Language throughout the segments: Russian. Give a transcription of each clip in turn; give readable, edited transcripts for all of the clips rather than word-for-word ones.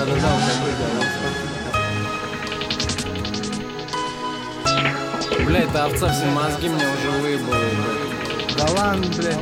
Бля, эта овца все мозги мне уже выебала, блядь. Да ладно, блядь.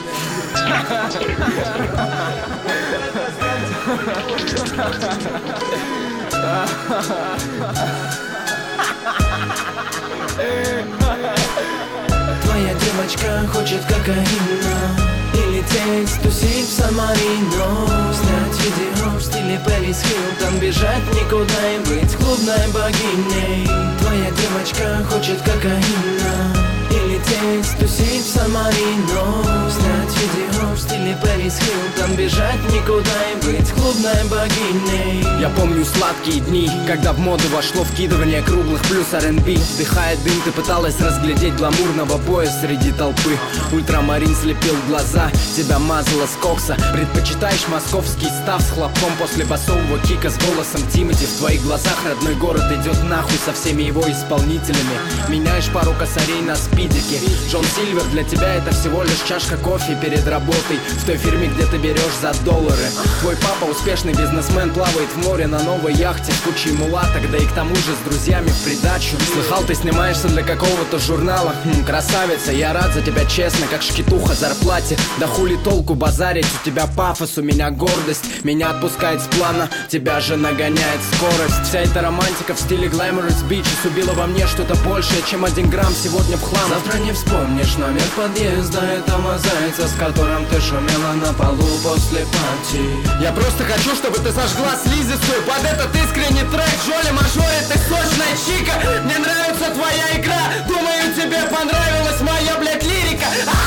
Твоя девочка хочет кокаина и лететь, тусить в Сан-Марино, снять видео в стиле Пэрис Хилтон, бежать никуда и быть клубной богиней. Твоя девочка хочет кокаина и лететь, тусить в Сан-Марино, снять видео в стиле Пэрис Хилтон, бежать никуда и быть клубной богиней. Я помню сладкие дни, когда в моду вошло вкидывание круглых плюс R&B. Вдыхая дым, ты пыталась разглядеть гламурного боя среди толпы. Ультрамарин слепил глаза, тебя мазало с кокса. Предпочитаешь московский став с хлопком после басового кика с голосом Тимати. В твоих глазах родной город идет нахуй со всеми его исполнителями. Меняешь пару косарей на спидике. Джон Сильвер для тебя это всего лишь чашка кофе перед работой в той фирме, где ты берешь за доллары. Твой папа успешный бизнесмен, плавает в море на новой яхте с кучей мулаток, да и к тому же с друзьями в придачу. Слыхал, ты снимаешься для какого-то журнала. Красавица, я рад за тебя честно, как шкитуха зарплате. Да хули толку базарить, у тебя пафос, у меня гордость. Меня отпускает с плана, тебя же нагоняет скорость. Вся эта романтика в стиле Glamorous Beaches убила во мне что-то большее, чем 1 грамм сегодня в хлам. Завтра не вспомнишь номер подъезда этого зайца, с которым ты шумела на полу после пати. Я просто хочу, чтобы ты сожгла слизистую под этот искренний трек. Джоли Мажори, ты сочная чика. Мне нравится твоя игра, думаю, тебе понравилась моя, блядь, лирика.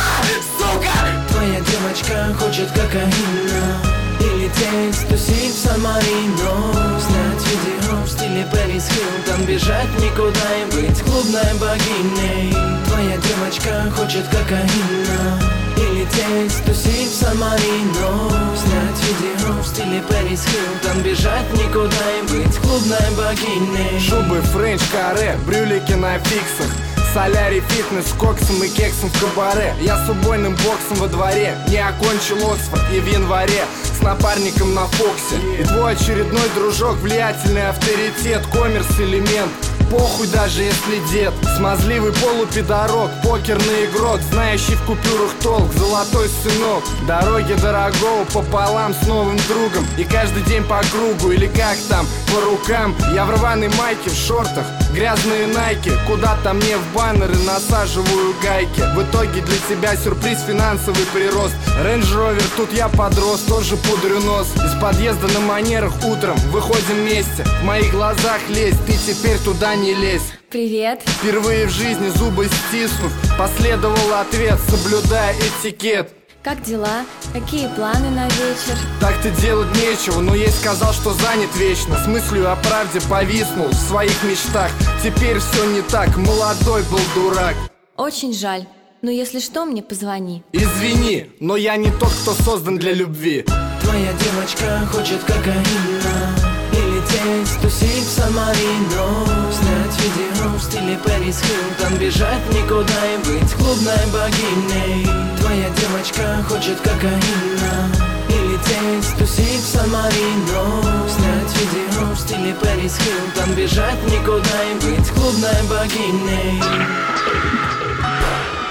Сука! Твоя девочка хочет кокаина и лететь, тусить в Сан-Марино, снять видео в стиле Пэрис Хилтон, бежать никуда и быть клубной богиней. Твоя девочка хочет кокаина и лететь, тусить в Сан-Марино, снять видео в стиле Пэрис Хилтон, бежать никуда и быть клубной богиней. Шубы френч каре, брюлики на фиксах, солярий, фитнес, с коксом и кексом в кабаре. Я с убойным боксом во дворе, не окончил Оксфорд и в январе с напарником на Фоксе. И твой очередной дружок, влиятельный авторитет, коммерс-элемент. Похуй даже если дед, смазливый полупидорок, покерный игрок, знающий в купюрах толк, золотой сынок. Дороги дорогого пополам с новым другом, и каждый день по кругу, или как там, по рукам. Я в рваной майке, в шортах, грязные найки, куда-то мне в баннеры насаживаю гайки. В итоге для тебя сюрприз, финансовый прирост. Range Rover, тут я подрос, тоже пудрю нос. Из подъезда на манерах утром выходим вместе. В моих глазах лезь, ты теперь туда не лезь. Привет. Впервые в жизни зубы стиснув, последовал ответ, соблюдая этикет. Как дела? Какие планы на вечер? Так-то делать нечего, но ей сказал, что занят вечно. С мыслью о правде повиснул в своих мечтах. Теперь все не так, молодой был дурак. Очень жаль, но если что, мне позвони. Извини, но я не тот, кто создан для любви. Твоя девочка хочет кокаина и лететь, тусить в Сан-Марино, снять видео в стиле Пэрис Хилтон, бежать никуда и быть клубной богиней. Твоя девочка хочет кокаина и лететь, тусить в Сан-Марино, снять видео в стиле Пэрис Хилтон, бежать никуда и быть клубной богиней.